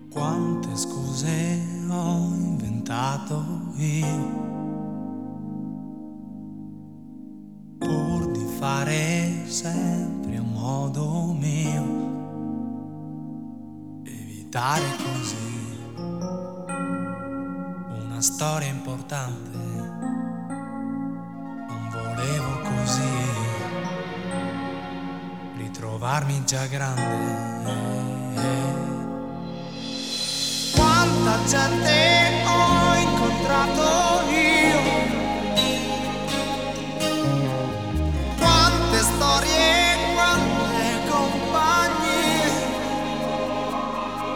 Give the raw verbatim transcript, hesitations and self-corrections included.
Quante scuse ho inventato io pur di fare sempre a modo mio, evitare così una storia importante. Non volevo così ritrovarmi già grande. Quanta gente